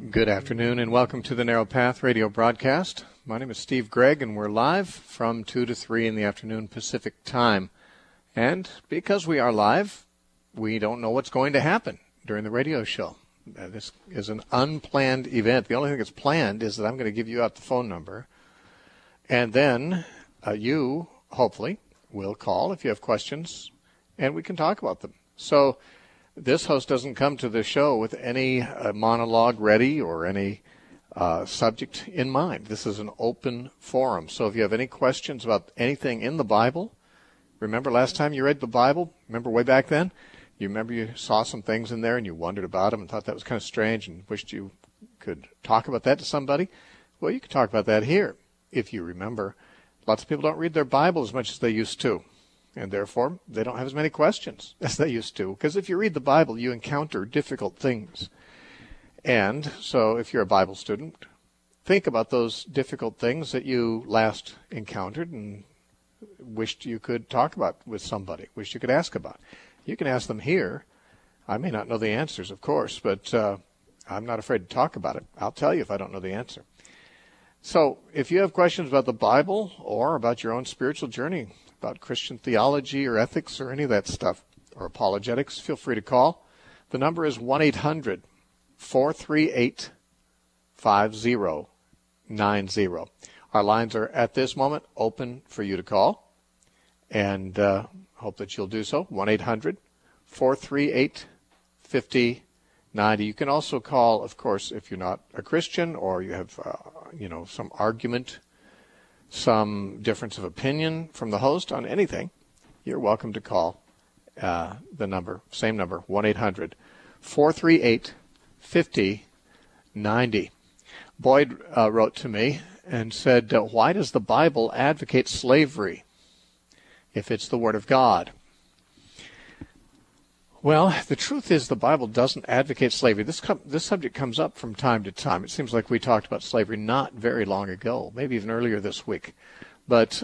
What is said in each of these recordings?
Good afternoon and welcome to the Narrow Path radio broadcast. My name is Steve Gregg and we're live from 2 to 3 in the afternoon Pacific time. And because we are live, we don't know what's going to happen during the radio show. This is an unplanned event. The only thing that's planned is that I'm going to give you out the phone number. And then you, hopefully, will call if you have questions and we can talk about them. So this host doesn't come to the show with any monologue ready or any subject in mind. This is an open forum. So if you have any questions about anything in the Bible, remember last time you read the Bible? Remember way back then? You remember you saw some things in there and you wondered about them and thought that was kind of strange and wished you could talk about that to somebody? Well, you can talk about that here if you remember. Lots of people don't read their Bible as much as they used to. And therefore, they don't have as many questions as they used to. Because if you read the Bible, you encounter difficult things. And so if you're a Bible student, think about those difficult things that you last encountered and wished you could talk about with somebody, wished you could ask about. You can ask them here. I may not know the answers, of course, but I'm not afraid to talk about it. I'll tell you if I don't know the answer. So if you have questions about the Bible or about your own spiritual journey, about Christian theology or ethics or any of that stuff, or apologetics, feel free to call. The number is 1-800-438-5090. Our lines are at this moment open for you to call, and hope that you'll do so. 1-800-438-5090. You can also call, of course, if you're not a Christian or you have, some argument, some difference of opinion from the host on anything, you're welcome to call the number, same number, 1-800-438-5090. Boyd wrote to me and said, why does the Bible advocate slavery if it's the Word of God? Well, the truth is the Bible doesn't advocate slavery. This subject comes up from time to time. It seems like we talked about slavery not very long ago, maybe even earlier this week. But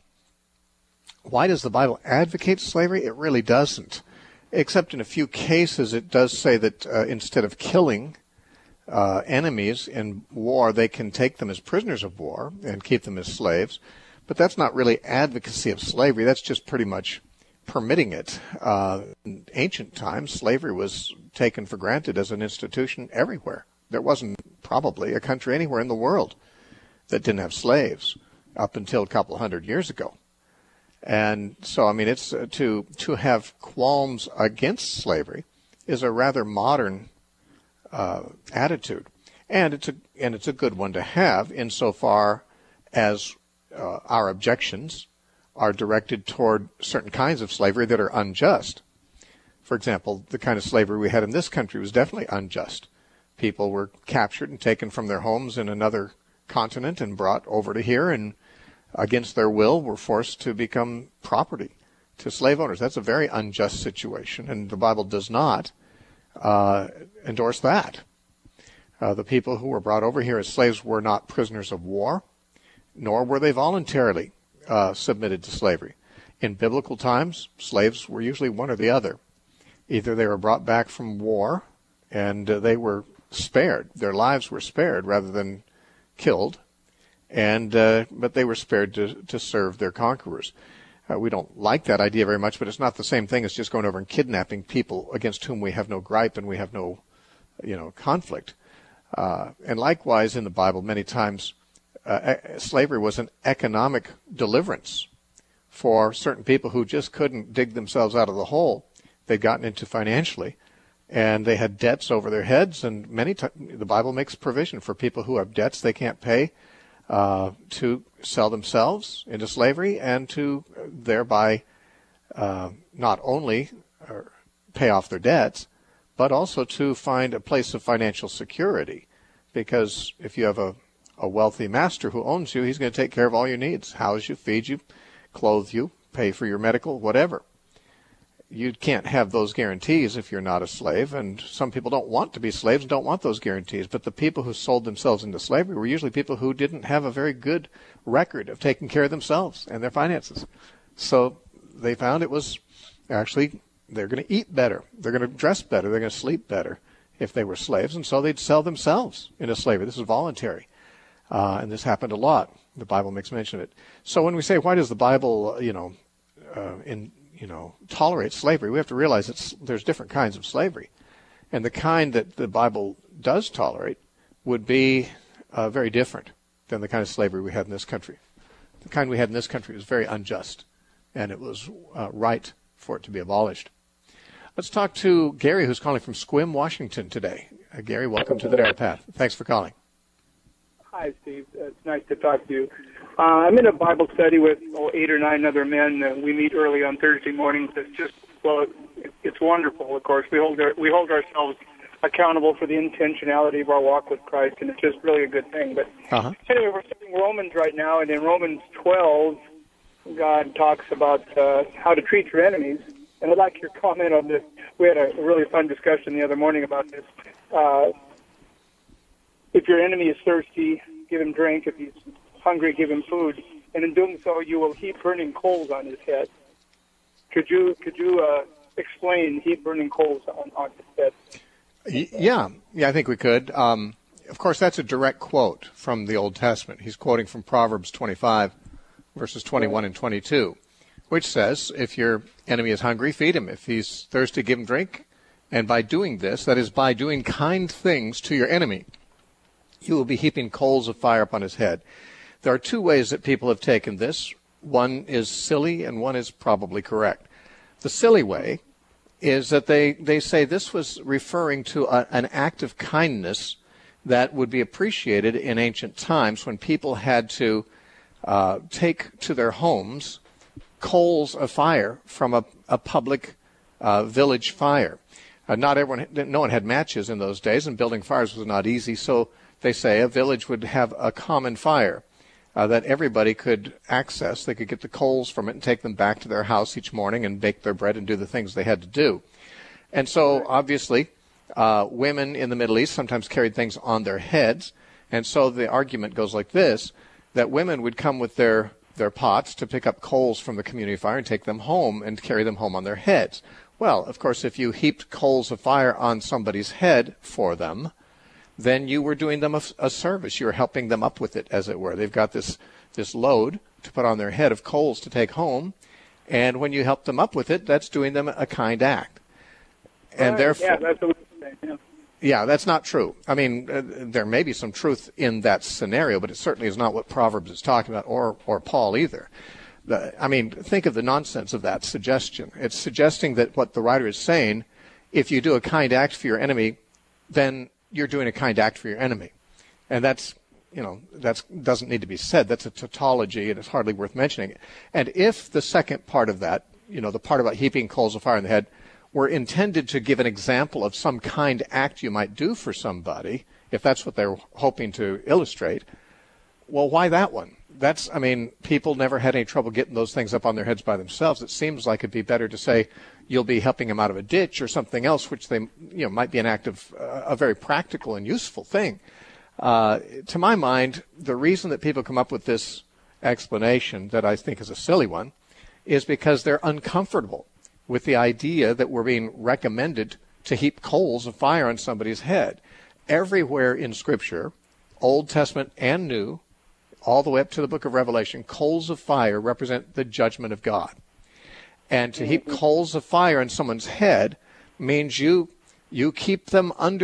why does the Bible advocate slavery? It really doesn't. Except in a few cases it does say that instead of killing enemies in war, they can take them as prisoners of war and keep them as slaves. But that's not really advocacy of slavery. That's just pretty much permitting it. In ancient times, slavery was taken for granted as an institution everywhere. There wasn't probably a country anywhere in the world that didn't have slaves up until a couple hundred years ago. And so, it's to have qualms against slavery is a rather modern attitude, and it's a good one to have insofar as our objections are directed toward certain kinds of slavery that are unjust. For example, the kind of slavery we had in this country was definitely unjust. People were captured and taken from their homes in another continent and brought over to here and against their will were forced to become property to slave owners. That's a very unjust situation, and the Bible does not endorse that. The people who were brought over here as slaves were not prisoners of war, nor were they voluntarily submitted to slavery. In biblical times, slaves were usually one or the other. Either they were brought back from war and they were spared. Their lives were spared rather than killed, but they were spared to serve their conquerors. We don't like that idea very much, but it's not the same thing as just going over and kidnapping people against whom we have no gripe and we have no, conflict. And likewise in the Bible, many times, slavery was an economic deliverance for certain people who just couldn't dig themselves out of the hole they'd gotten into financially, and they had debts over their heads. And the Bible makes provision for people who have debts they can't pay to sell themselves into slavery and to thereby not only pay off their debts, but also to find a place of financial security. Because if you have a wealthy master who owns you, he's going to take care of all your needs, house you, feed you, clothe you, pay for your medical, whatever. You can't have those guarantees if you're not a slave, and some people don't want to be slaves and don't want those guarantees. But the people who sold themselves into slavery were usually people who didn't have a very good record of taking care of themselves and their finances. So they found it was actually, they're going to eat better, they're going to dress better, they're going to sleep better if they were slaves, and so they'd sell themselves into slavery. This is voluntary, and this happened a lot. The Bible makes mention of it. So when we say, why does the Bible, tolerate slavery, we have to realize there's different kinds of slavery, and the kind that the Bible does tolerate would be very different than the kind of slavery we had in this country. The kind we had in this country was very unjust, and it was right for it to be abolished. Let's talk to Gary, who's calling from Sequim, Washington today. Gary, welcome to the Narrow Path. Thanks for calling. Hi, Steve. It's nice to talk to you. I'm in a Bible study with 8 or 9 other men. We meet early on Thursday mornings. It's wonderful. Of course, we hold ourselves accountable for the intentionality of our walk with Christ, and it's just really a good thing. But Anyway, we're studying Romans right now, and in Romans 12, God talks about how to treat your enemies. And I'd like your comment on this. We had a really fun discussion the other morning about this. If your enemy is thirsty, give him drink. If he's hungry, give him food. And in doing so, you will heap burning coals on his head. Could you explain heap burning coals on his head? Yeah, I think we could. Of course, that's a direct quote from the Old Testament. He's quoting from Proverbs 25, verses 21 and 22, which says, if your enemy is hungry, feed him. If he's thirsty, give him drink. And by doing this, that is, by doing kind things to your enemy, you will be heaping coals of fire upon his head. There are 2 ways that people have taken this. One is silly, and one is probably correct. The silly way is that they say this was referring to an act of kindness that would be appreciated in ancient times when people had to take to their homes coals of fire from a public village fire. No one had matches in those days, and building fires was not easy, so they say a village would have a common fire that everybody could access. They could get the coals from it and take them back to their house each morning and bake their bread and do the things they had to do. And so, obviously, women in the Middle East sometimes carried things on their heads, and so the argument goes like this, that women would come with their pots to pick up coals from the community fire and take them home and carry them home on their heads. Well, of course, if you heaped coals of fire on somebody's head for them, then you were doing them a service. You were helping them up with it, as it were. They've got this load to put on their head of coals to take home, and when you help them up with it, that's doing them a kind act. And therefore, yeah, that's what we're saying. Yeah, that's not true. I mean, there may be some truth in that scenario, but it certainly is not what Proverbs is talking about, or Paul either. Think of the nonsense of that suggestion. It's suggesting that what the writer is saying, if you do a kind act for your enemy, then you're doing a kind act for your enemy. And that doesn't need to be said. That's a tautology, and it's hardly worth mentioning. And if the second part of that, the part about heaping coals of fire on the head, were intended to give an example of some kind act you might do for somebody, if that's what they're hoping to illustrate, well, why that one? People never had any trouble getting those things up on their heads by themselves. It seems like it'd be better to say you'll be helping them out of a ditch or something else, which they, might be an act of a very practical and useful thing. To my mind, the reason that people come up with this explanation that I think is a silly one is because they're uncomfortable with the idea that we're being recommended to heap coals of fire on somebody's head. Everywhere in Scripture, Old Testament and New, all the way up to the book of Revelation, coals of fire represent the judgment of God. And to heap coals of fire on someone's head means you keep them under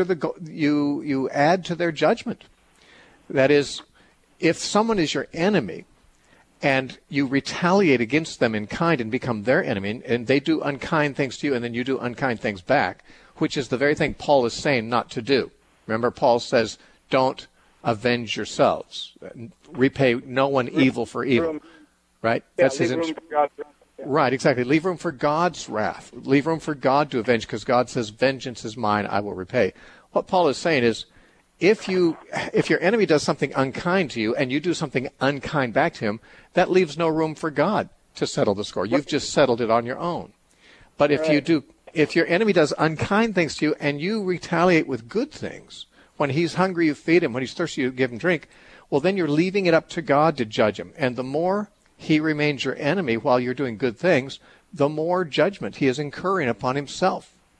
you add to their judgment. That is, if someone is your enemy, and you retaliate against them in kind and become their enemy, and they do unkind things to you, and then you do unkind things back, which is the very thing Paul is saying not to do. Remember, Paul says, don't avenge yourselves. Repay no one evil for evil. Right? Yeah, that's his room for God's wrath. Yeah. Right, exactly. Leave room for God's wrath. Leave room for God to avenge, because God says, vengeance is mine, I will repay. What Paul is saying is, if your enemy does something unkind to you and you do something unkind back to him, that leaves no room for God to settle the score. You've just settled it on your own. But if your enemy does unkind things to you and you retaliate with good things, when he's hungry, you feed him. When he's thirsty, you give him drink. Well, then you're leaving it up to God to judge him. And the more he remains your enemy while you're doing good things, the more judgment he is incurring upon himself.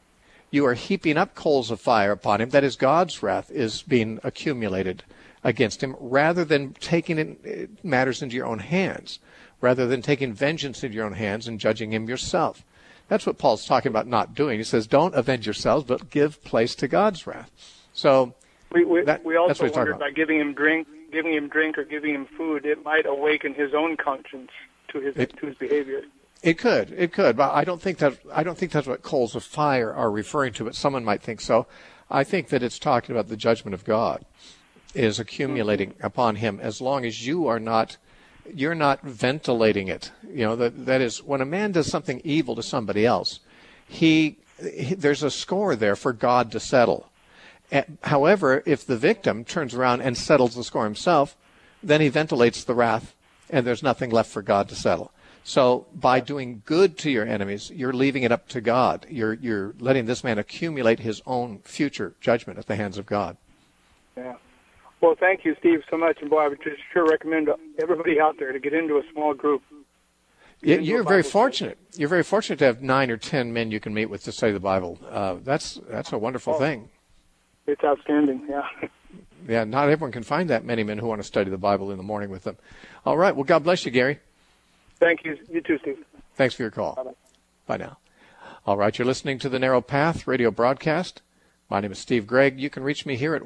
you are heaping up coals of fire upon him. That is, God's wrath is being accumulated against him, rather than taking matters into your own hands, rather than taking vengeance into your own hands and judging him yourself. That's what Paul's talking about not doing. He says, don't avenge yourselves, but give place to God's wrath. So we also wondered by giving him drink or giving him food, it might awaken his own conscience to his behavior. It could, but I don't think that's what coals of fire are referring to, but someone might think so. I think that it's talking about the judgment of God is accumulating upon him, as long as you're not ventilating it. That is, when a man does something evil to somebody else, there's a score there for God to settle. However, if the victim turns around and settles the score himself, then he ventilates the wrath, and there's nothing left for God to settle. So by doing good to your enemies, you're leaving it up to God. You're letting this man accumulate his own future judgment at the hands of God. Yeah. Well, thank you, Steve, so much. And boy, I would just sure recommend everybody out there to get into a small group. You're very fortunate. You're very fortunate to have 9 or 10 men you can meet with to study the Bible. That's a wonderful thing. It's outstanding, yeah. Yeah, not everyone can find that many men who want to study the Bible in the morning with them. All right. Well, God bless you, Gary. Thank you. You too, Steve. Thanks for your call. Bye-bye. Bye now. All right. You're listening to the Narrow Path radio broadcast. My name is Steve Gregg. You can reach me here at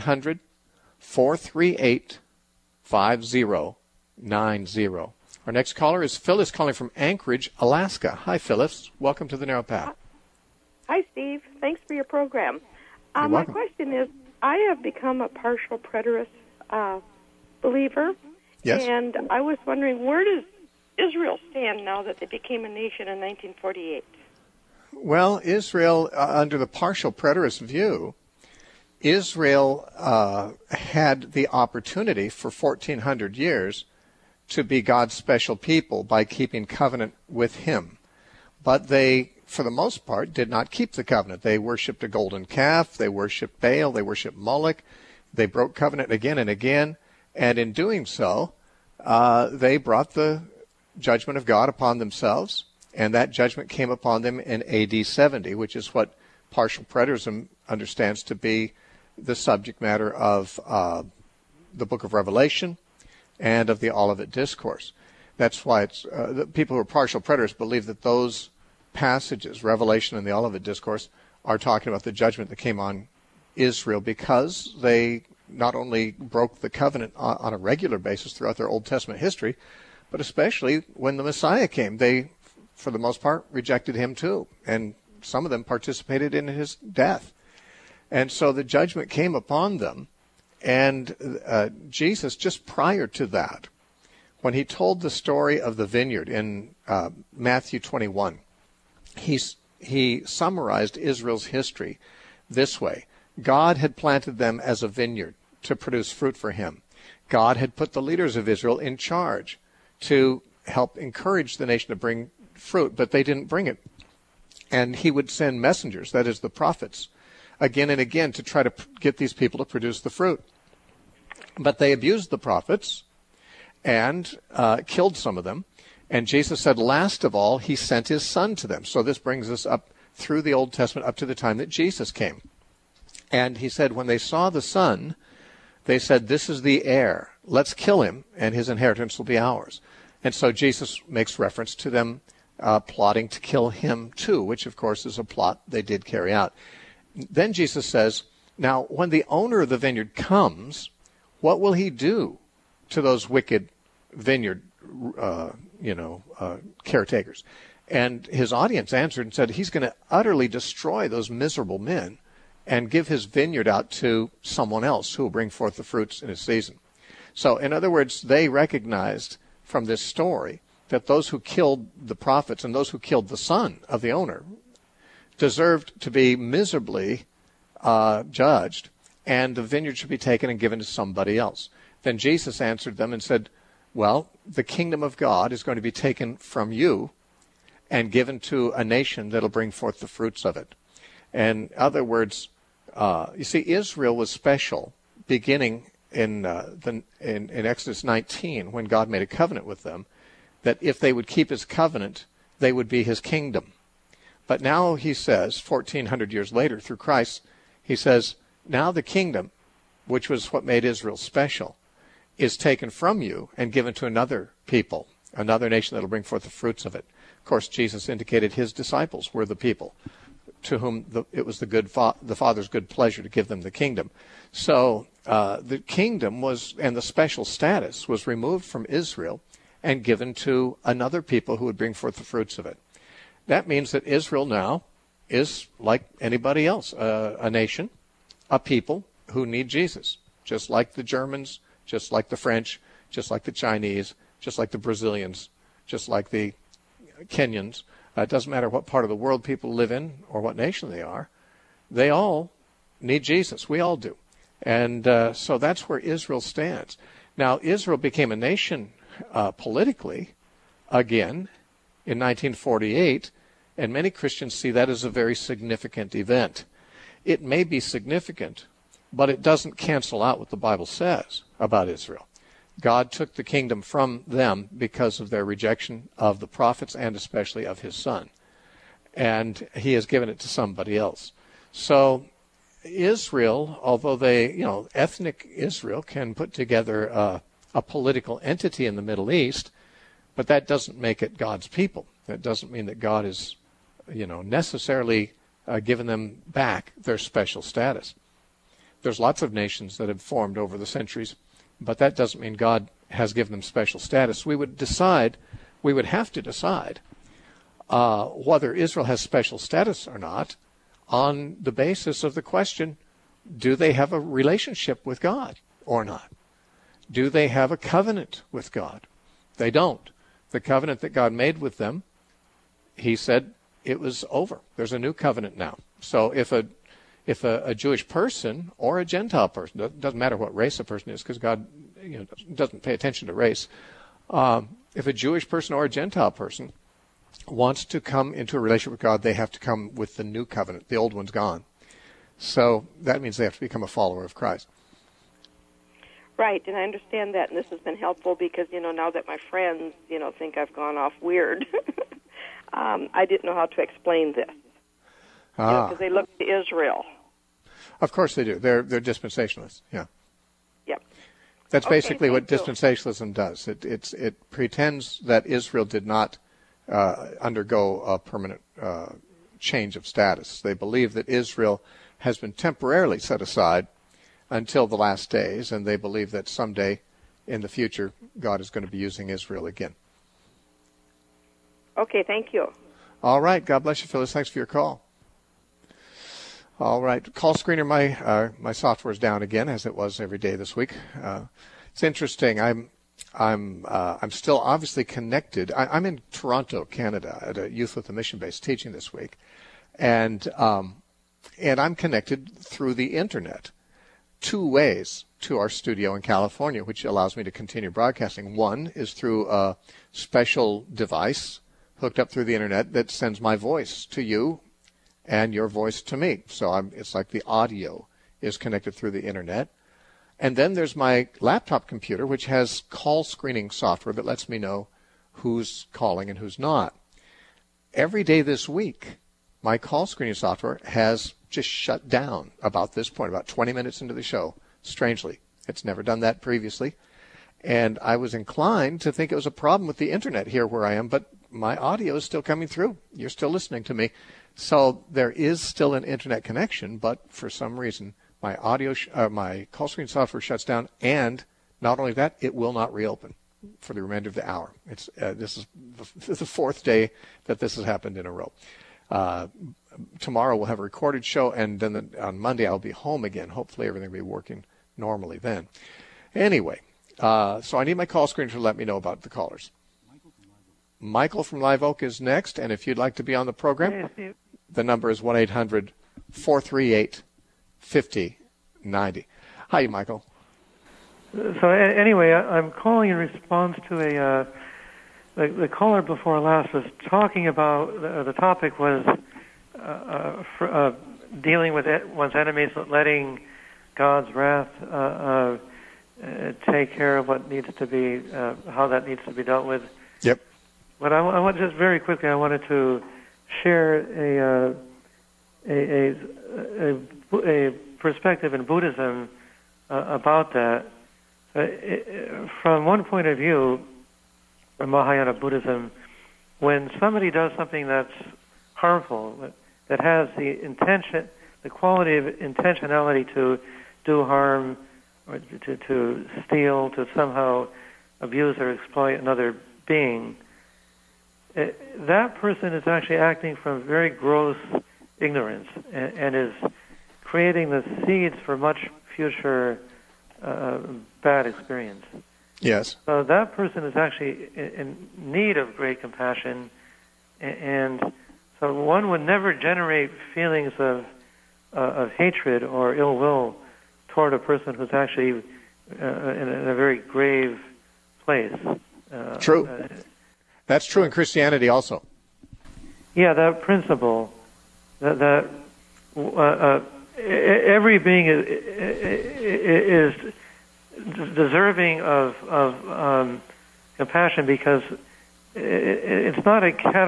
1-800-438-5090. Our next caller is Phyllis, calling from Anchorage, Alaska. Hi, Phyllis. Welcome to the Narrow Path. Hi, Steve. Thanks for your program. You're my welcome. question is, I have become a partial preterist believer. Yes. And I was wondering, where does Israel stand now that they became a nation in 1948? Well, Israel, under the partial preterist view, Israel had the opportunity for 1,400 years to be God's special people by keeping covenant with him. But they, for the most part, did not keep the covenant. They worshipped a golden calf. They worshipped Baal. They worshipped Moloch. They broke covenant again and again. And in doing so, they brought the judgment of God upon themselves. And that judgment came upon them in AD 70, which is what partial preterism understands to be the subject matter of the book of Revelation and of the Olivet Discourse. That's why it's the people who are partial preterists believe that those passages, Revelation and the Olivet Discourse, are talking about the judgment that came on Israel, because they not only broke the covenant on a regular basis throughout their Old Testament history, but especially when the Messiah came, they, for the most part, rejected him too. And some of them participated in his death. And so the judgment came upon them. And Jesus, just prior to that, when he told the story of the vineyard in Matthew 21, he summarized Israel's history this way. God had planted them as a vineyard to produce fruit for him. God had put the leaders of Israel in charge to help encourage the nation to bring fruit, but they didn't bring it. And he would send messengers, that is the prophets, again and again to try to get these people to produce the fruit. But they abused the prophets and killed some of them. And Jesus said, last of all, he sent his son to them. So this brings us up through the Old Testament up to the time that Jesus came. And he said, when they saw the son, they said, this is the heir. Let's kill him, and his inheritance will be ours. And so Jesus makes reference to them plotting to kill him too, which of course is a plot they did carry out. Then Jesus says, now when the owner of the vineyard comes, what will he do to those wicked vineyard caretakers? And his audience answered and said, he's going to utterly destroy those miserable men and give his vineyard out to someone else who will bring forth the fruits in his season. So, in other words, they recognized from this story that those who killed the prophets and those who killed the son of the owner deserved to be miserably judged, and the vineyard should be taken and given to somebody else. Then Jesus answered them and said, well, the kingdom of God is going to be taken from you and given to a nation that will bring forth the fruits of it. In other words, you see, Israel was special beginning in Exodus 19, when God made a covenant with them, that if they would keep his covenant, they would be his kingdom. But now he says, 1,400 years later through Christ, he says, now the kingdom, which was what made Israel special, is taken from you and given to another people, another nation that will bring forth the fruits of it. Of course, Jesus indicated his disciples were the people to whom it was the Father's good pleasure to give them the kingdom. So the kingdom was, and the special status was removed from Israel and given to another people who would bring forth the fruits of it. That means that Israel now is like anybody else, a nation, a people who need Jesus, just like the Germans, just like the French, just like the Chinese, just like the Brazilians, just like the Kenyans. It doesn't matter what part of the world people live in or what nation they are. They all need Jesus. We all do. And so that's where Israel stands. Now, Israel became a nation politically again in 1948, and many Christians see that as a very significant event. It may be significant, but it doesn't cancel out what the Bible says about Israel. God took the kingdom from them because of their rejection of the prophets and especially of his son. And he has given it to somebody else. So Israel, although ethnic Israel can put together a political entity in the Middle East, but that doesn't make it God's people. That doesn't mean that God is, necessarily given them back their special status. There's lots of nations that have formed over the centuries, but that doesn't mean God has given them special status. We would have to decide whether Israel has special status or not on the basis of the question, do they have a relationship with God or not? Do they have a covenant with God? They don't. The covenant that God made with them, he said it was over. There's a new covenant now. So if a Jewish person or a Gentile person, doesn't matter what race a person is, because God doesn't pay attention to race. If a Jewish person or a Gentile person wants to come into a relationship with God, they have to come with the new covenant. The old one's gone. So that means they have to become a follower of Christ. Right, and I understand that, and this has been helpful because, now that my friends, think I've gone off weird, I didn't know how to explain this. Because they look to Israel. Of course they do. They're dispensationalists, yeah. Yep. That's basically what dispensationalism does. It pretends that Israel did not undergo a permanent change of status. They believe that Israel has been temporarily set aside until the last days, and they believe that someday in the future God is going to be using Israel again. Okay, thank you. All right. God bless you, Phyllis. Thanks for your call. All right. Call screener, my software is down again, as it was every day this week. It's interesting. I'm still obviously connected. I'm in Toronto, Canada, at a Youth with a Mission base teaching this week, and I'm connected through the internet, two ways to our studio in California, which allows me to continue broadcasting. One is through a special device hooked up through the internet that sends my voice to you and your voice to me. So it's like the audio is connected through the internet. And then there's my laptop computer, which has call screening software that lets me know who's calling and who's not. Every day this week, my call screening software has just shut down about this point, about 20 minutes into the show. Strangely, it's never done that previously. And I was inclined to think it was a problem with the internet here where I am, but my audio is still coming through. You're still listening to me. So there is still an internet connection, but for some reason, my my call screen software shuts down, and not only that, it will not reopen for the remainder of the hour. This is the fourth day that this has happened in a row. Tomorrow we'll have a recorded show, and then on Monday I'll be home again. Hopefully everything will be working normally then. Anyway, so I need my call screen to let me know about the callers. Michael from Live Oak is next, and if you'd like to be on the program, the number is 1-800-438-5090. Hi, Michael. So anyway, I'm calling in response to the caller before last was talking about, the topic was dealing with one's enemies, letting God's wrath take care of what needs to be, how that needs to be dealt with. Yep. But I want just very quickly, I wanted to share a perspective in Buddhism about that. From one point of view, in Mahayana Buddhism, when somebody does something that's harmful, that has the quality of intentionality to do harm, or to steal, to somehow abuse or exploit another being, that person is actually acting from very gross ignorance and is creating the seeds for much future bad experience. Yes. So that person is actually in need of great compassion, and so one would never generate feelings of hatred or ill will toward a person who's actually in a very grave place. True. That's true in Christianity also. Yeah, that principle that every being is deserving of compassion, because it's not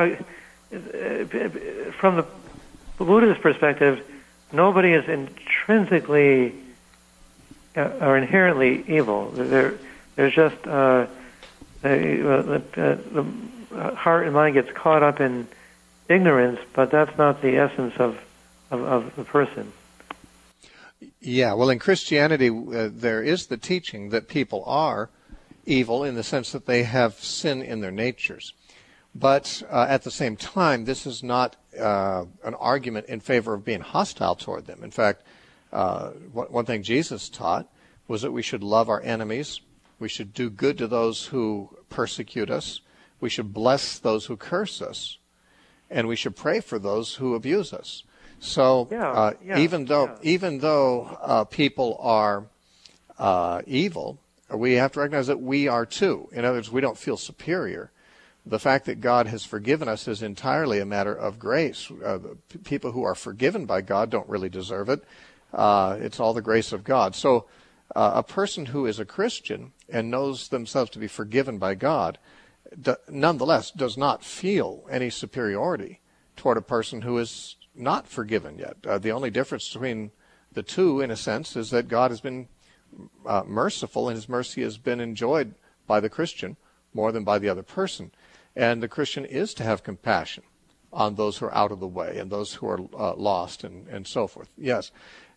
from the Buddhist perspective, nobody is intrinsically or inherently evil. There's just the heart and mind gets caught up in ignorance, but that's not the essence of the person. Yeah, well, in Christianity, there is the teaching that people are evil in the sense that they have sin in their natures. But at the same time, this is not an argument in favor of being hostile toward them. In fact, one thing Jesus taught was that we should love our enemies, we should do good to those who persecute us, we should bless those who curse us, and we should pray for those who abuse us. So even though people are evil, we have to recognize that we are too. In other words, we don't feel superior. The fact that God has forgiven us is entirely a matter of grace. People who are forgiven by God don't really deserve it. It's all the grace of God. So a person who is a Christian and knows themselves to be forgiven by God nonetheless does not feel any superiority toward a person who is not forgiven yet. The only difference between the two, in a sense, is that God has been merciful, and his mercy has been enjoyed by the Christian more than by the other person. And the Christian is to have compassion on those who are out of the way and those who are lost and so forth. Yes.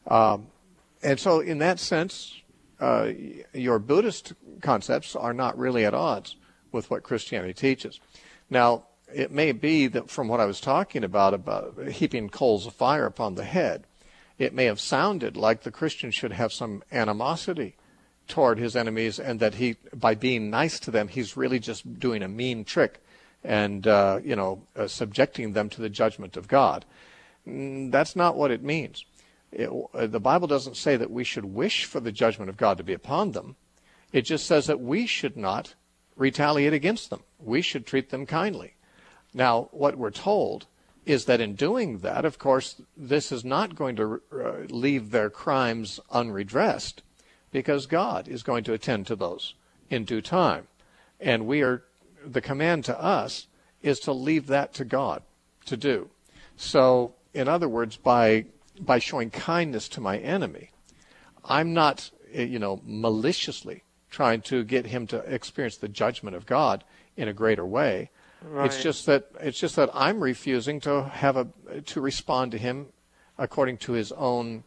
And so in that sense, your Buddhist concepts are not really at odds with what Christianity teaches. Now, it may be that from what I was talking about heaping coals of fire upon the head, it may have sounded like the Christian should have some animosity toward his enemies, and that he, by being nice to them, he's really just doing a mean trick and, subjecting them to the judgment of God. That's not what it means. The Bible doesn't say that we should wish for the judgment of God to be upon them. It just says that we should not retaliate against them. We should treat them kindly. Now, what we're told is that in doing that, of course, this is not going to leave their crimes unredressed, because God is going to attend to those in due time. And the command to us is to leave that to God to do. So, in other words, by showing kindness to my enemy, I'm not, maliciously trying to get him to experience the judgment of God in a greater way. Right. It's just that I'm refusing to respond to him according to his own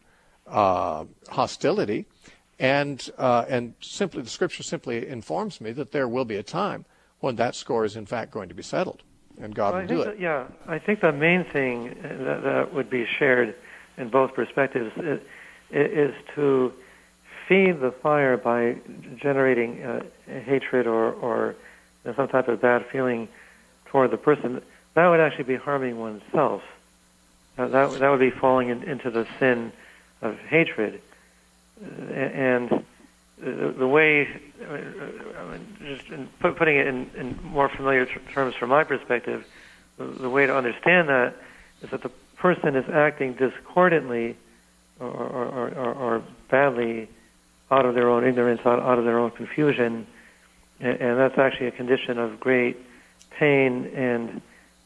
hostility, and simply the Scripture simply informs me that there will be a time when that score is in fact going to be settled, and God will do it. I think the main thing that would be shared in both perspectives is to feed the fire by generating hatred or some type of bad feeling toward the person. That would actually be harming oneself. That would be falling into the sin of hatred. And the way, just putting it in more familiar terms from my perspective, the way to understand that is that the person is acting discordantly or badly out of their own ignorance, out of their own confusion, and that's actually a condition of great pain and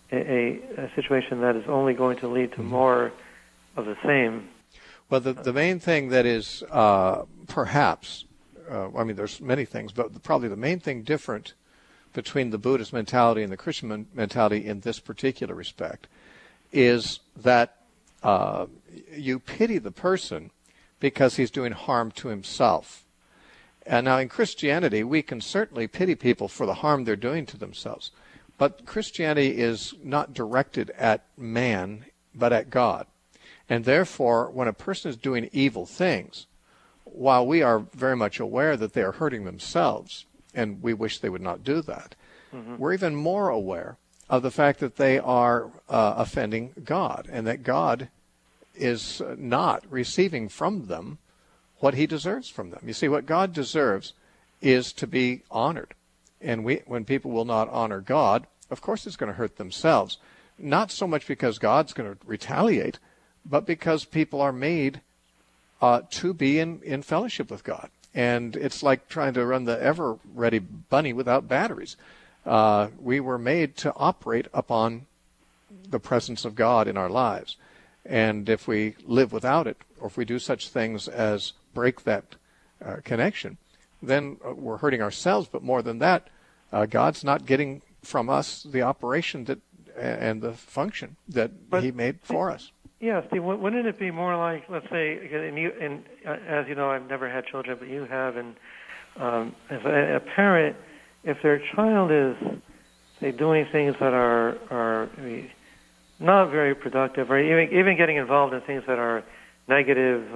a situation that is only going to lead to more of the same. Well, the main thing that is perhaps, there's many things, but probably the main thing different between the Buddhist mentality and the Christian mentality in this particular respect is that you pity the person because he's doing harm to himself. And now in Christianity, we can certainly pity people for the harm they're doing to themselves. But Christianity is not directed at man, but at God. And therefore, when a person is doing evil things, while we are very much aware that they are hurting themselves, and we wish they would not do that, we're even more aware of the fact that they are offending God, and that God is not receiving from them what he deserves from them. You see, what God deserves is to be honored. And when people will not honor God, of course it's going to hurt themselves. Not so much because God's going to retaliate, but because people are made to be in fellowship with God. And it's like trying to run the ever-ready bunny without batteries. We were made to operate upon the presence of God in our lives. And if we live without it, or if we do such things as break that connection, then we're hurting ourselves. But more than that, God's not getting from us the operation that and the function that he made for us. Yeah, Steve, wouldn't it be more like, let's say, and as you know, I've never had children, but you have, and as a parent, if their child is, say, doing things that are not very productive, or even getting involved in things that are negative,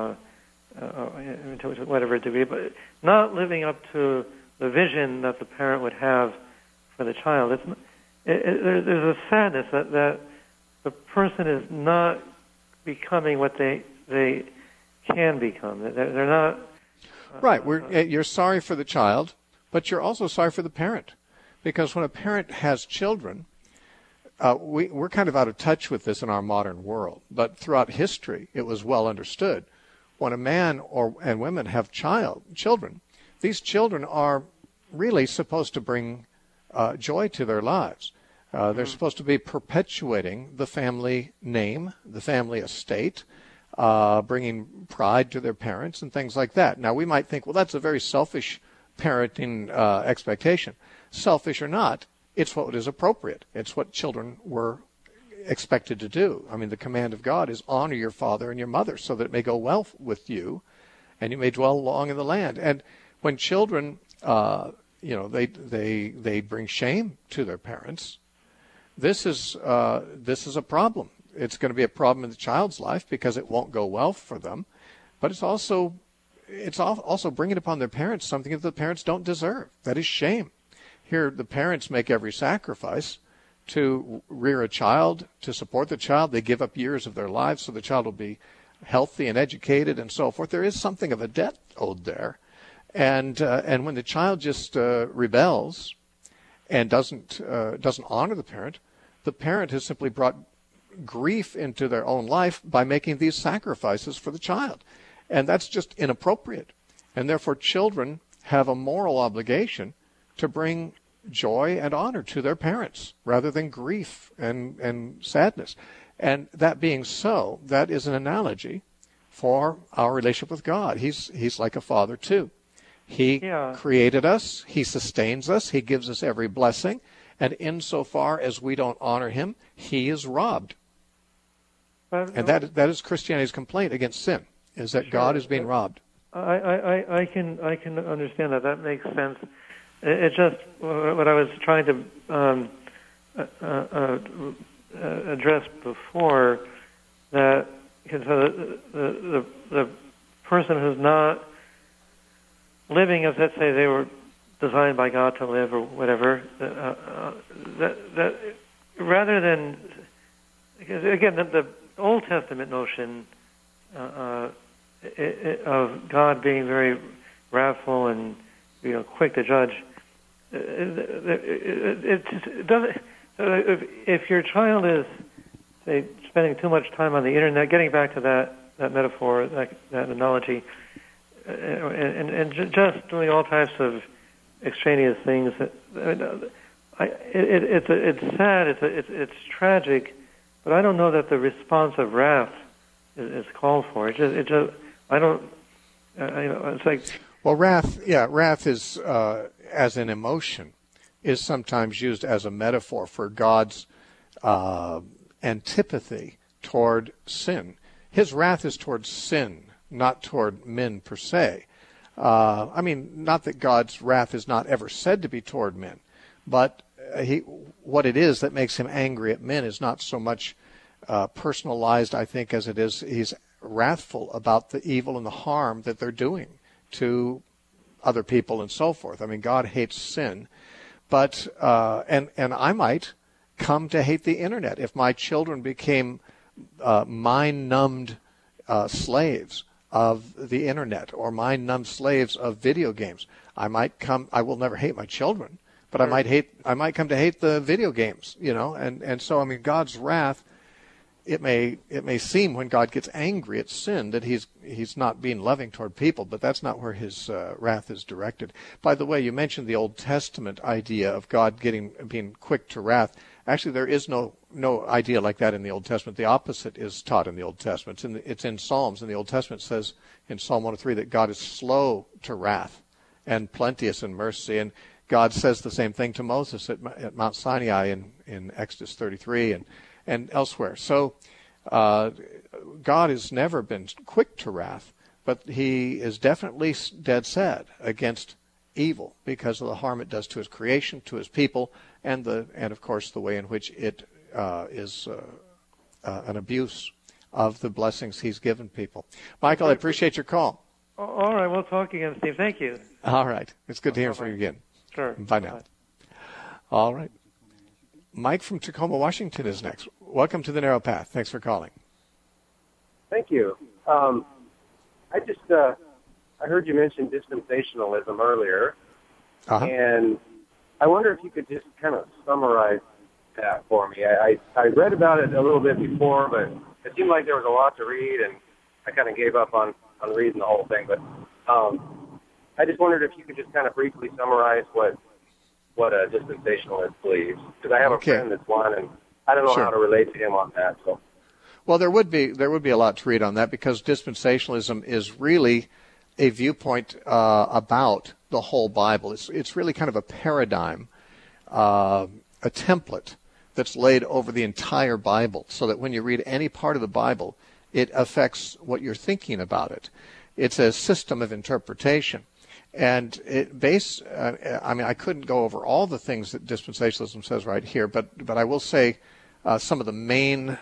to whatever degree, but not living up to the vision that the parent would have for the child, there's a sadness that the person is not becoming what they can become. They're not... Right. You're sorry for the child, but you're also sorry for the parent. Because when a parent has children, we're kind of out of touch with this in our modern world. But throughout history, it was well understood. When a man and women have children, these children are really supposed to bring joy to their lives. They're supposed to be perpetuating the family name, the family estate, bringing pride to their parents and things like that. Now, we might think, well, that's a very selfish parenting expectation. Selfish or not, it's what is appropriate. It's what children were expected to do. I mean, the command of God is honor your father and your mother so that it may go well with you and you may dwell long in the land. And when children, they bring shame to their parents, this is a problem. It's going to be a problem in the child's life because it won't go well for them. But it's also bringing upon their parents something that the parents don't deserve. That is shame. Here, the parents make every sacrifice to rear a child, to support the child. They give up years of their lives so the child will be healthy and educated and so forth. There is something of a debt owed there. And when the child just rebels and doesn't honor the parent has simply brought grief into their own life by making these sacrifices for the child. And that's just inappropriate. And therefore, children have a moral obligation to bring joy and honor to their parents rather than grief and sadness. And that being so, that is an analogy for our relationship with God. He's like a father too. He created us. He sustains us. He gives us every blessing. And insofar as we don't honor him, he is robbed. And that is Christianity's complaint against sin, is that God is being robbed. I can understand that. That makes sense. It's just what I was trying to address before, that the person who's not living as, let's say, they were designed by God to live or whatever, that rather than, because again, the Old Testament notion of God being very wrathful and quick to judge, it doesn't. If your child is, say, spending too much time on the internet, getting back to that metaphor, that analogy, and just doing all types of extraneous things, it's sad. It's tragic, but I don't know that the response of wrath is called for. It's like. Well, wrath is as an emotion is sometimes used as a metaphor for God's antipathy toward sin. His wrath is towards sin, not toward men per se. Not that God's wrath is not ever said to be toward men, but what it is that makes him angry at men is not so much personalized, I think, as it is he's wrathful about the evil and the harm that they're doing to other people and so forth. I mean, God hates sin, but and I might come to hate the internet if my children became mind-numbed slaves of the internet or mind-numbed slaves of video games. I will never hate my children, but I might come to hate the video games, and so, I mean, God's wrath, it may seem when God gets angry at sin that he's not being loving toward people, but that's not where his wrath is directed. By the way, you mentioned the Old Testament idea of God being quick to wrath. Actually, there is no idea like that in the Old Testament. The opposite is taught in the Old Testament. It's in Psalms, and the Old Testament says in Psalm 103 that God is slow to wrath and plenteous in mercy. And God says the same thing to Moses at Mount Sinai in Exodus 33 and elsewhere. So God has never been quick to wrath, but he is definitely dead set against evil because of the harm it does to his creation, to his people, and of course the way in which it is an abuse of the blessings he's given people. Michael, I appreciate your call. All right, we'll talk again, Steve. Thank you. All right. It's good to hear from you again. Sure. Bye now. All right. Mike from Tacoma, Washington is next. Welcome to The Narrow Path. Thanks for calling. Thank you. I heard you mention dispensationalism earlier, and I wonder if you could just kind of summarize that for me. I read about it a little bit before, but it seemed like there was a lot to read, and I kind of gave up on reading the whole thing. But I just wondered if you could just kind of briefly summarize what a dispensationalist believes, because I have a friend that's one, and I don't know how to relate to him on that. So, well, there would be a lot to read on that, because dispensationalism is really a viewpoint about the whole Bible. It's really kind of a paradigm, a template that's laid over the entire Bible, so that when you read any part of the Bible, it affects what you're thinking about it. It's a system of interpretation. And I couldn't go over all the things that dispensationalism says right here, but I will say some of the main,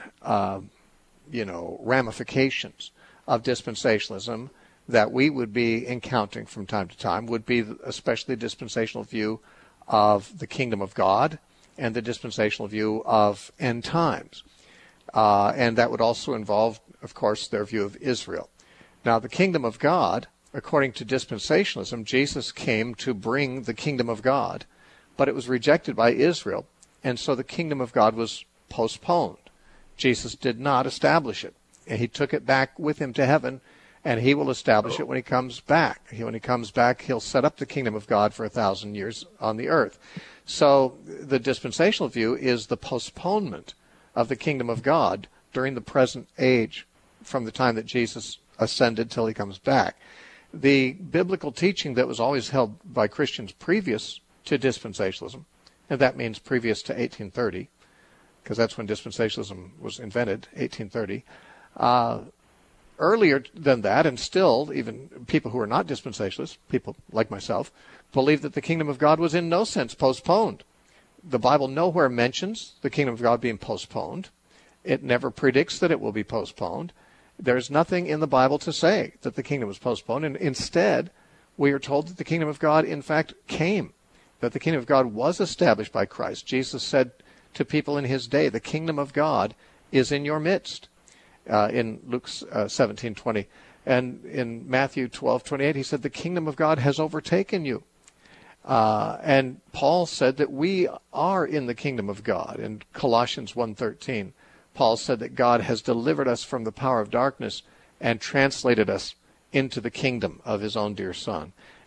ramifications of dispensationalism that we would be encountering from time to time would be especially the dispensational view of the kingdom of God and the dispensational view of end times. And that would also involve, of course, their view of Israel. Now, the kingdom of God, according to dispensationalism, Jesus came to bring the kingdom of God, but it was rejected by Israel, and so the kingdom of God was postponed. Jesus did not establish it, and he took it back with him to heaven, and he will establish it when he comes back. When he comes back, he'll set up the kingdom of God for 1,000 years on the earth. So the dispensational view is the postponement of the kingdom of God during the present age, from the time that Jesus ascended till he comes back. The biblical teaching that was always held by Christians previous to dispensationalism, and that means previous to 1830, because that's when dispensationalism was invented, 1830. Earlier than that, and still, even people who are not dispensationalists, people like myself, believe that the kingdom of God was in no sense postponed. The Bible nowhere mentions the kingdom of God being postponed. It never predicts that it will be postponed. There's nothing in the Bible to say that the kingdom was postponed, and instead, we are told that the kingdom of God, in fact, came, that the kingdom of God was established by Christ. Jesus said to people in his day, the kingdom of God is in your midst, in Luke 17:20. And in Matthew 12:28, he said, the kingdom of God has overtaken you. And Paul said that we are in the kingdom of God. In Colossians 1:13, Paul said that God has delivered us from the power of darkness and translated us into the kingdom of his own dear Son.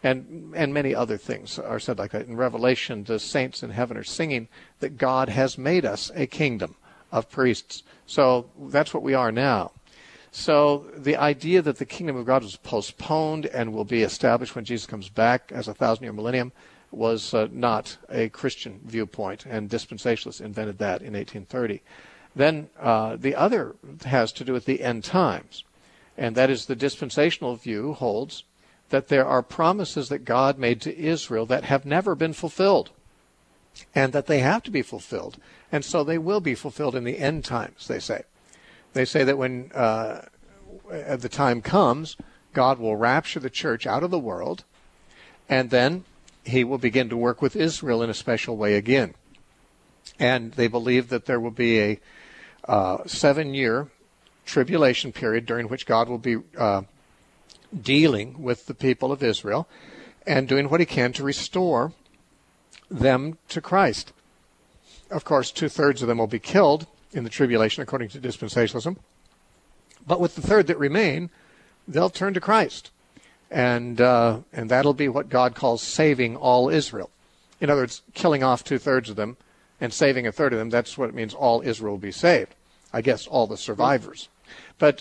And many other things are said like that. In Revelation, the saints in heaven are singing that God has made us a kingdom of priests. So that's what we are now. So the idea that the kingdom of God was postponed and will be established when Jesus comes back as a 1,000-year millennium was not a Christian viewpoint, and dispensationalists invented that in 1830. Then the other has to do with the end times, and that is the dispensational view holds that there are promises that God made to Israel that have never been fulfilled, and that they have to be fulfilled, and so they will be fulfilled in the end times, they say. They say that when the time comes, God will rapture the church out of the world, and then he will begin to work with Israel in a special way again. And they believe that there will be a 7-year tribulation period during which God will be dealing with the people of Israel and doing what he can to restore them to Christ. Of course, 2/3 of them will be killed in the tribulation, according to dispensationalism. But with the third that remain, they'll turn to Christ. And that'll be what God calls saving all Israel. In other words, killing off 2/3 of them and saving 1/3 of them, that's what it means all Israel will be saved. I guess all the survivors. But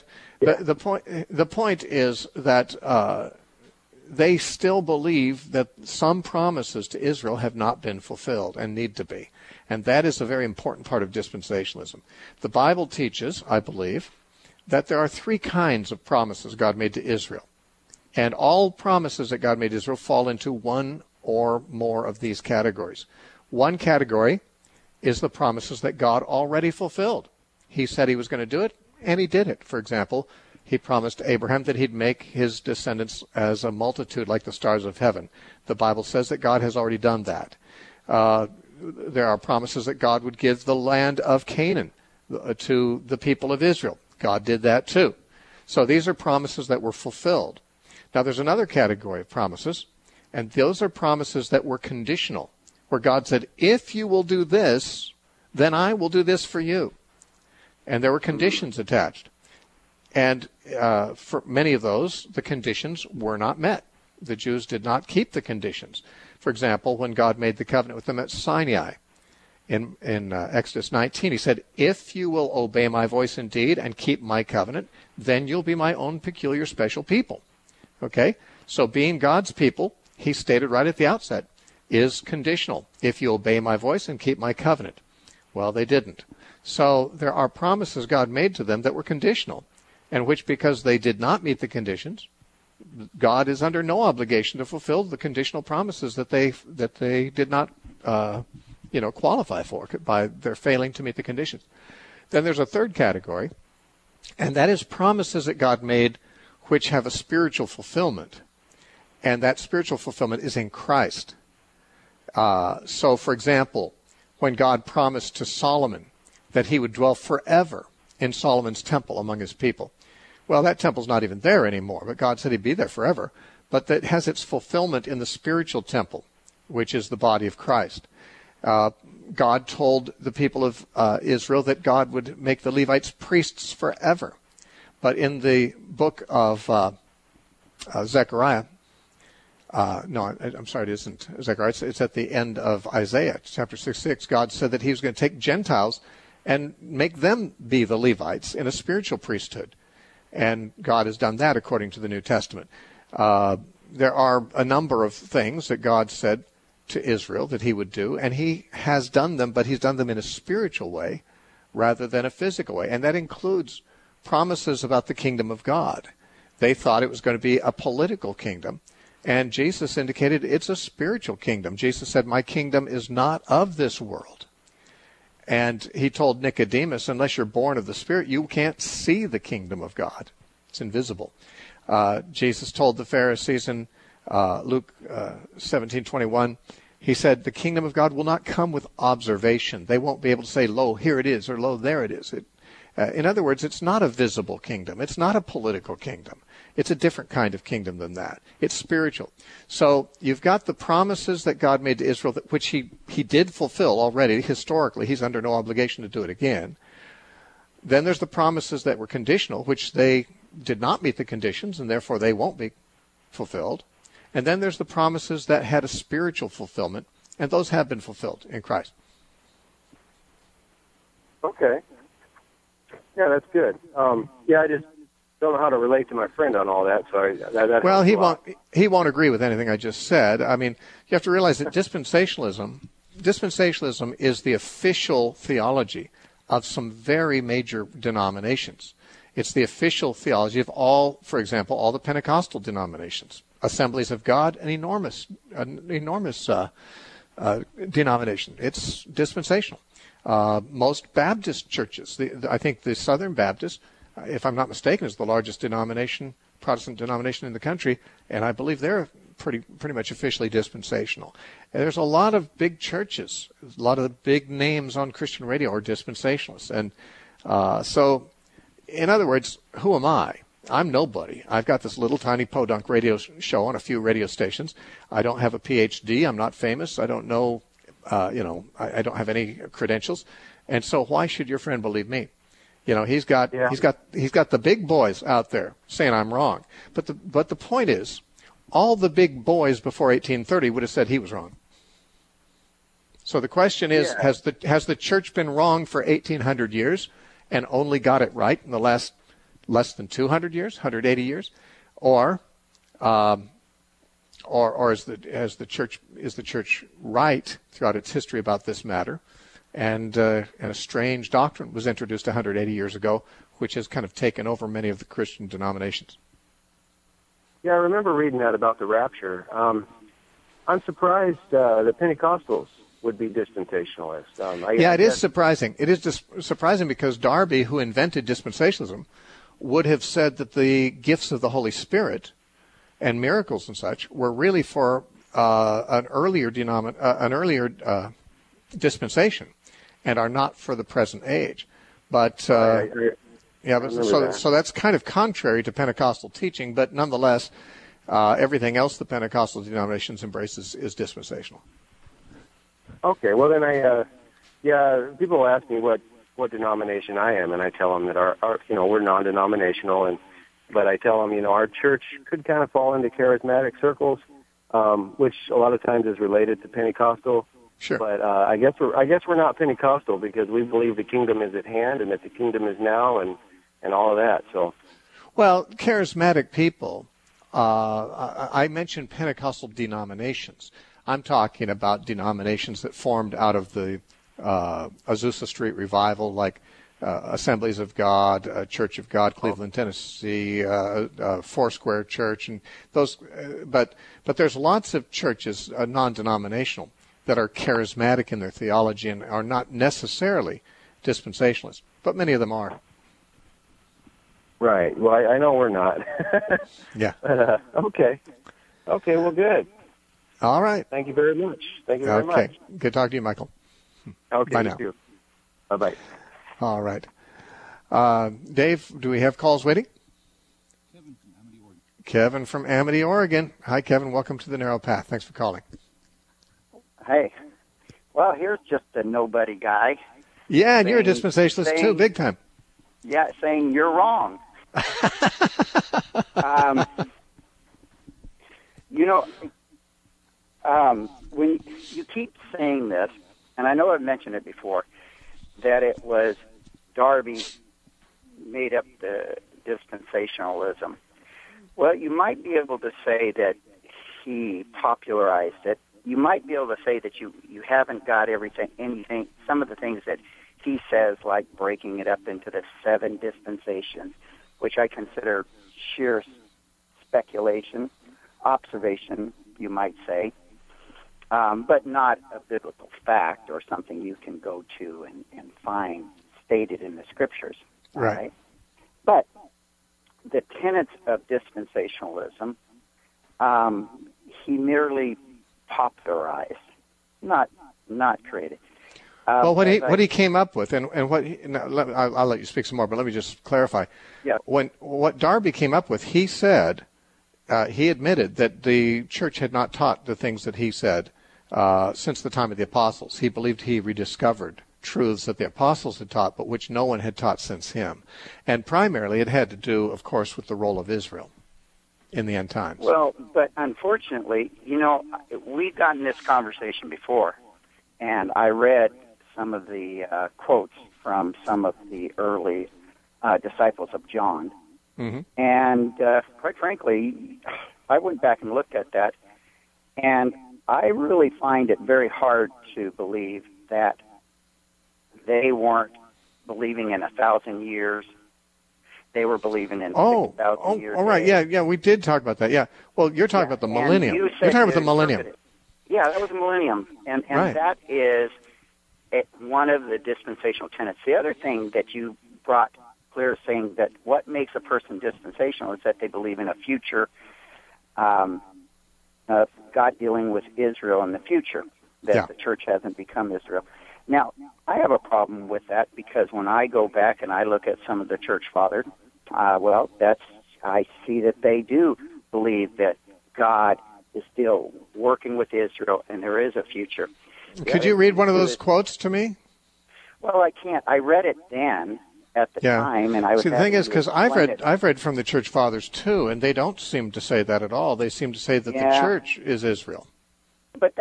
the point is that they still believe that some promises to Israel have not been fulfilled and need to be. And that is a very important part of dispensationalism. The Bible teaches, I believe, that there are 3 kinds of promises God made to Israel. And all promises that God made to Israel fall into one or more of these categories. One category is the promises that God already fulfilled. He said he was going to do it, and he did it. For example, he promised Abraham that he'd make his descendants as a multitude like the stars of heaven. The Bible says that God has already done that. There are promises that God would give the land of Canaan to the people of Israel. God did that too. So these are promises that were fulfilled. Now there's another category of promises, and those are promises that were conditional, where God said, if you will do this, then I will do this for you. And there were conditions attached. And for many of those, the conditions were not met. The Jews did not keep the conditions. For example, when God made the covenant with them at Sinai, in Exodus 19, he said, if you will obey my voice indeed and keep my covenant, then you'll be my own peculiar special people. Okay? So being God's people, he stated right at the outset, is conditional. If you obey my voice and keep my covenant. Well, they didn't. So there are promises God made to them that were conditional, and which, because they did not meet the conditions, God is under no obligation to fulfill the conditional promises that they did not qualify for by their failing to meet the conditions. Then there's a third category, and that is promises that God made which have a spiritual fulfillment, and that spiritual fulfillment is in Christ. So, for example, when God promised to Solomon that he would dwell forever in Solomon's temple among his people. Well, that temple's not even there anymore, but God said he'd be there forever. But that has its fulfillment in the spiritual temple, which is the body of Christ. God told the people of Israel that God would make the Levites priests forever. But in the book of Zechariah, it isn't Zechariah. It's at the end of Isaiah, chapter 66. God said that he was going to take Gentiles and make them be the Levites in a spiritual priesthood. And God has done that according to the New Testament. There are a number of things that God said to Israel that he would do, and he has done them, but he's done them in a spiritual way rather than a physical way. And that includes promises about the kingdom of God. They thought it was going to be a political kingdom, and Jesus indicated it's a spiritual kingdom. Jesus said, my kingdom is not of this world. And he told Nicodemus, unless you're born of the Spirit, you can't see the kingdom of God. It's invisible. Jesus told the Pharisees in Luke 17:21, he said, the kingdom of God will not come with observation. They won't be able to say, lo, here it is, or lo, there it is. In other words, it's not a visible kingdom. It's not a political kingdom. It's a different kind of kingdom than that. It's spiritual. So you've got the promises that God made to Israel, which he did fulfill already. Historically, he's under no obligation to do it again. Then there's the promises that were conditional, which they did not meet the conditions, and therefore they won't be fulfilled. And then there's the promises that had a spiritual fulfillment, and those have been fulfilled in Christ. Okay. Yeah, that's good. I just don't know how to relate to my friend on all that. So well, he won't agree with anything I just said. I mean, you have to realize that dispensationalism is the official theology of some very major denominations. It's the official theology of all, for example, all the Pentecostal denominations. Assemblies of God, an enormous denomination. It's dispensational. Most Baptist churches, I think the Southern Baptist, if I'm not mistaken, is the largest Protestant denomination in the country, and I believe they're pretty much officially dispensational. And there's a lot of big churches, a lot of the big names on Christian radio are dispensationalists, and so, in other words, who am I? I'm nobody. I've got this little tiny podunk radio show on a few radio stations. I don't have a PhD. I'm not famous. I don't know. I don't have any credentials, and so why should your friend believe me? He's got the big boys out there saying I'm wrong. But the point is, all the big boys before 1830 would have said he was wrong. So the question is, has the church been wrong for 1800 years and only got it right in the last less than 200 years, 180 years, or is the church right throughout its history about this matter? And a strange doctrine was introduced 180 years ago, which has kind of taken over many of the Christian denominations. Yeah, I remember reading that about the rapture. I'm surprised the Pentecostals would be dispensationalists. It is surprising. It is just surprising because Darby, who invented dispensationalism, would have said that the gifts of the Holy Spirit and miracles and such were really for an earlier dispensation, and are not for the present age. But so that's kind of contrary to Pentecostal teaching. But nonetheless, everything else the Pentecostal denominations embraces is dispensational. Okay, well then people ask me what denomination I am, and I tell them that our we're non-denominational, but I tell them our church could kind of fall into charismatic circles, which a lot of times is related to Pentecostal. Sure. But I guess we're not Pentecostal because we believe the kingdom is at hand and that the kingdom is now and all of that. So, well, charismatic people. I mentioned Pentecostal denominations. I'm talking about denominations that formed out of the Azusa Street revival, like Assemblies of God, Church of God, Cleveland, Tennessee, Foursquare Church, and those. But there's lots of churches, non-denominational, that are charismatic in their theology and are not necessarily dispensationalists, but many of them are. Right. Well, I know we're not. Yeah. But, okay. Okay, well, good. All right. Thank you very much. Thank you very much. Okay. Good talking to you, Michael. Okay, bye now. Bye-bye. All right. Dave, do we have calls waiting? Kevin from Amity, Oregon. Hi, Kevin. Welcome to the Narrow Path. Thanks for calling. Hey. Well, here's just a nobody guy. Yeah, and you're a dispensationalist too, big time. Yeah, saying you're wrong. When you keep saying this, and I know I've mentioned it before, that it was Darby made up the dispensationalism. Well, you might be able to say that he popularized it. You might be able to say that you haven't got anything, some of the things that he says, like breaking it up into the 7 dispensations, which I consider sheer speculation, observation, you might say, but not a biblical fact or something you can go to and find stated in the scriptures. Right. But the tenets of dispensationalism, he merely popularized, not created. Well, what he came up with, and what I'll let you speak some more, but let me just clarify. Yeah. What Darby came up with, he said, he admitted that the church had not taught the things that he said since the time of the apostles. He believed he rediscovered truths that the apostles had taught, but which no one had taught since him. And primarily it had to do, of course, with the role of Israel. in the end times. Well, but unfortunately, we've gotten this conversation before, and I read some of the quotes from some of the early disciples of John. Mm-hmm. And quite frankly, I went back and looked at that, and I really find it very hard to believe that they weren't believing in 1,000 years. They were believing in 6,000 years. All right, yeah, we did talk about that, yeah. Well, you're talking about the millennium. You're talking about the millennium. Yeah, that was a millennium, and right. That is one of the dispensational tenets. The other thing that you brought clear, saying that what makes a person dispensational is that they believe in a future, God dealing with Israel in the future, that the church hasn't become Israel. Now, I have a problem with that because when I go back and I look at some of the church fathers, I see that they do believe that God is still working with Israel and there is a future. Could you read one of those quotes to me? Well, I can't. I read it then at the time, and I was. See, the thing is, because I've read from the church fathers too, and they don't seem to say that at all. They seem to say that the church is Israel. But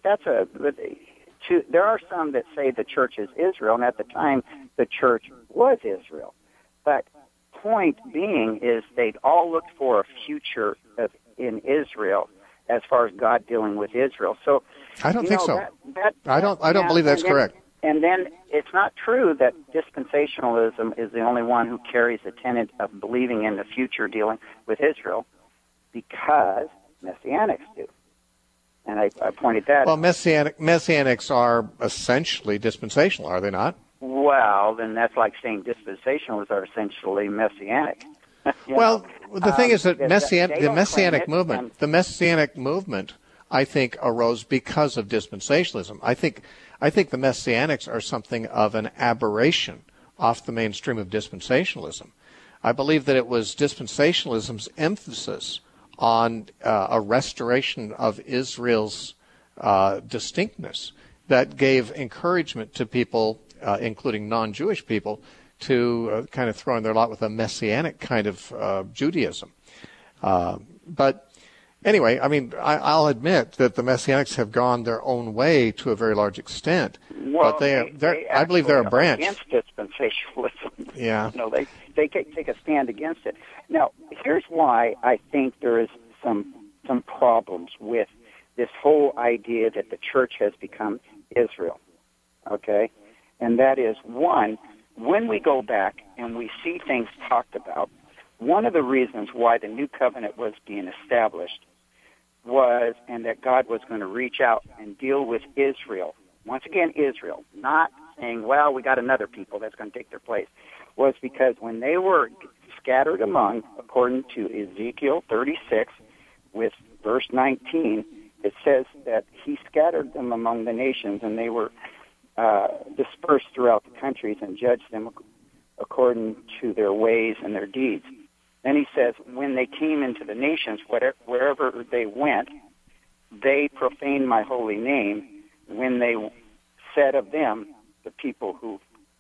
there are some that say the church is Israel, and at the time the church was Israel. But point being is they'd all looked for a future in Israel as far as God dealing with Israel. So I don't think so. I don't believe that's correct. And then it's not true that dispensationalism is the only one who carries the tenet of believing in the future dealing with Israel, because Messianics do. And I pointed that out. Well, Messianics are essentially dispensational, are they not? Well, then that's like saying dispensationalists are essentially Messianic. The thing is that the Messianic movement, I think, arose because of dispensationalism. I think the Messianics are something of an aberration off the mainstream of dispensationalism. I believe that it was dispensationalism's emphasis on a restoration of Israel's distinctness that gave encouragement to people, including non-Jewish people, to kind of throw in their lot with a Messianic kind of Judaism. But anyway, I mean, I'll admit that the Messianics have gone their own way to a very large extent. Well, but I believe they're a branch. Against dispensationalism. Yeah. They take a stand against it. Now, here's why I think there is some problems with this whole idea that the church has become Israel. Okay? And that is, one, when we go back and we see things talked about, one of the reasons why the new covenant was being established was, and that God was going to reach out and deal with Israel. Once again, Israel, not saying, well, we got another people that's going to take their place, was because when they were scattered among, according to Ezekiel 36, with verse 19, it says that he scattered them among the nations, and they were dispersed throughout the countries and judged them according to their ways and their deeds. Then he says, when they came into the nations, wherever they went, they profaned my holy name when they said of them, the people who,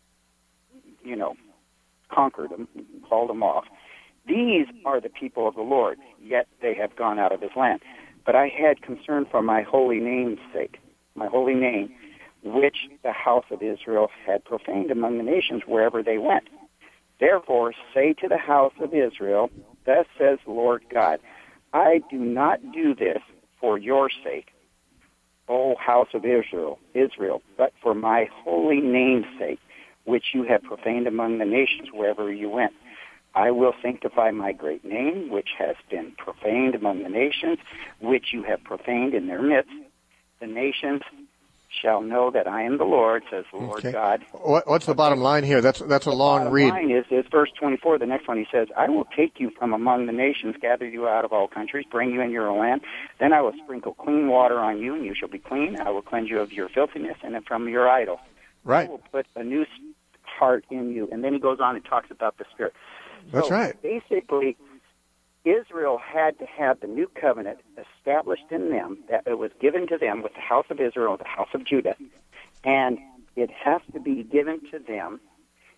conquered them, called them off, these are the people of the Lord, yet they have gone out of his land. But I had concern for my holy name's sake, my holy name, which the house of Israel had profaned among the nations wherever they went. Therefore, say to the house of Israel, thus says the Lord God, I do not do this for your sake, O house of Israel, but for my holy name's sake, which you have profaned among the nations wherever you went. I will sanctify my great name, which has been profaned among the nations, which you have profaned in their midst. The nations shall know that I am the Lord, says the Lord God. What's the bottom line here? That's a long read. The bottom line is verse 24, the next one. He says, I will take you from among the nations, gather you out of all countries, bring you in your own land. Then I will sprinkle clean water on you, and you shall be clean. I will cleanse you of your filthiness and from your idol. Right. I will put a new heart in you. And then he goes on and talks about the Spirit. That's right. Basically, Israel had to have the new covenant established in them, that it was given to them with the house of Israel, the house of Judah, and it has to be given to them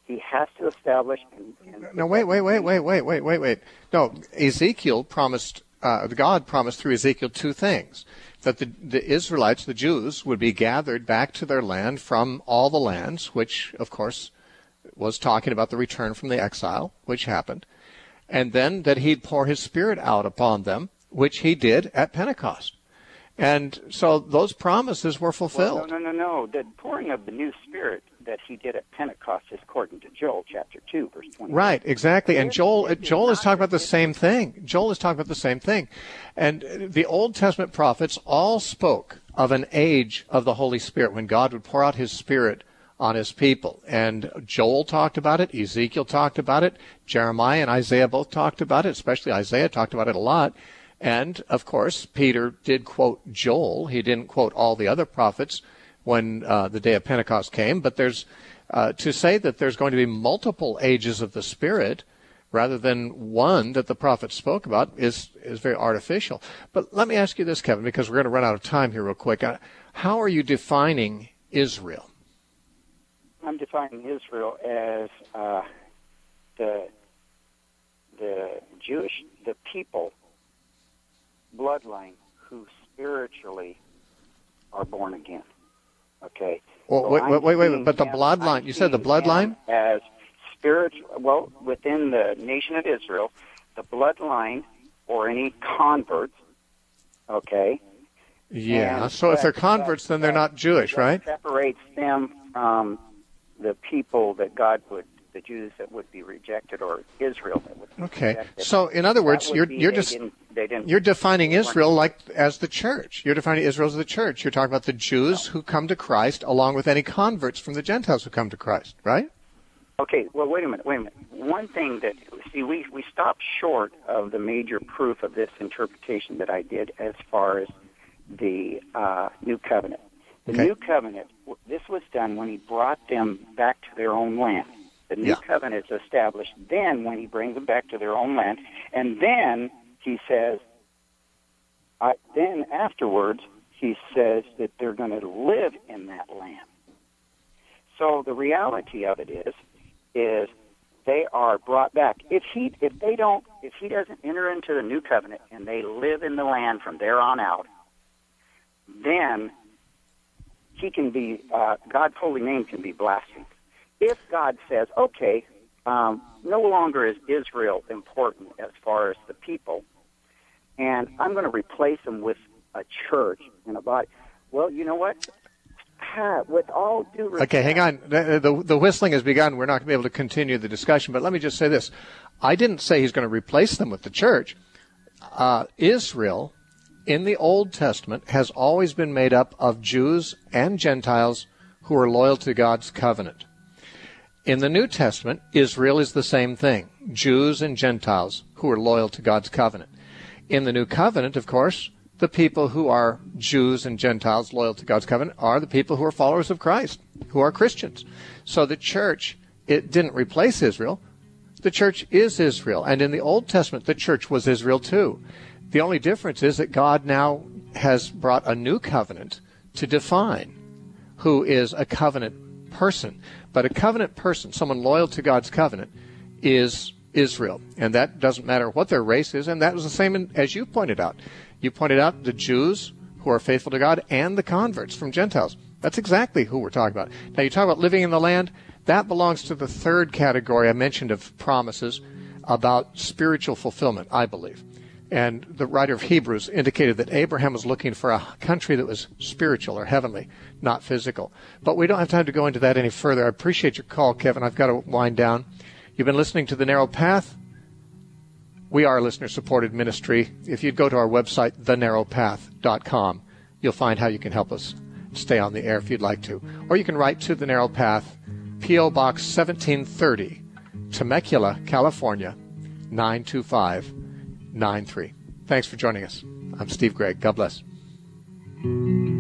He has to establish. No, wait. No, Ezekiel promised, God promised through Ezekiel two things. That the Israelites, the Jews, would be gathered back to their land from all the lands, which, of course, was talking about the return from the exile, which happened. And then that he'd pour his Spirit out upon them, which he did at Pentecost. And so those promises were fulfilled. Well, no. The pouring of the new Spirit that he did at Pentecost is according to Joel chapter 2, verse 20. Right, exactly. And Joel is talking about the same thing. Joel is talking about the same thing. And the Old Testament prophets all spoke of an age of the Holy Spirit when God would pour out his Spirit on his people. And Joel talked about it. Ezekiel talked about it. Jeremiah and Isaiah both talked about it. Especially Isaiah talked about it a lot. And, of course, Peter did quote Joel. He didn't quote all the other prophets when the day of Pentecost came. But there's to say that there's going to be multiple ages of the Spirit rather than one that the prophets spoke about is very artificial. But let me ask you this, Kevin, because we're going to run out of time here real quick. How are you defining Israel? I'm defining Israel as the people bloodline who spiritually are born again. Okay. Well, so wait. But the bloodline. You said the bloodline as spiritual. Well, within the nation of Israel, the bloodline or any converts. Okay. Yeah. So if they're converts, then they're not Jewish, right? Separates them from the people that God would, the Jews that would be rejected, or Israel that would be rejected. So in other words, you're defining Israel like as the church. You're defining Israel as the church. You're talking about the Jews who come to Christ along with any converts from the Gentiles who come to Christ, right? Okay, well, wait a minute. One thing that, see, we stopped short of the major proof of this interpretation that I did as far as the New Covenant. The New Covenant, this was done when he brought them back to their own land. The New Covenant is established then when he brings them back to their own land. And then he says, then afterwards, he says that they're going to live in that land. So the reality of it is they are brought back. If he doesn't enter into the New Covenant and they live in the land from there on out, then he can be, God's holy name can be blasphemed. If God says, okay, no longer is Israel important as far as the people, and I'm going to replace them with a church and a body, well, you know what? With all due respect... Okay, hang on. The whistling has begun. We're not going to be able to continue the discussion, but let me just say this. I didn't say he's going to replace them with the church. Israel, in the Old Testament, has always been made up of Jews and Gentiles who are loyal to God's covenant. In the New Testament, Israel is the same thing, Jews and Gentiles who are loyal to God's covenant. In the New Covenant, of course, the people who are Jews and Gentiles loyal to God's covenant are the people who are followers of Christ, who are Christians. So the church, it didn't replace Israel. The church is Israel. And in the Old Testament, the church was Israel too. The only difference is that God now has brought a new covenant to define who is a covenant person. But a covenant person, someone loyal to God's covenant, is Israel. And that doesn't matter what their race is. And that was the same as you pointed out. You pointed out the Jews who are faithful to God and the converts from Gentiles. That's exactly who we're talking about. Now, you talk about living in the land. That belongs to the third category I mentioned of promises about spiritual fulfillment, I believe. And the writer of Hebrews indicated that Abraham was looking for a country that was spiritual or heavenly, not physical. But we don't have time to go into that any further. I appreciate your call, Kevin. I've got to wind down. You've been listening to The Narrow Path. We are a listener-supported ministry. If you'd go to our website, thenarrowpath.com, you'll find how you can help us stay on the air if you'd like to. Or you can write to The Narrow Path, P.O. Box 1730, Temecula, California, 92593. Thanks for joining us. I'm Steve Gregg. God bless.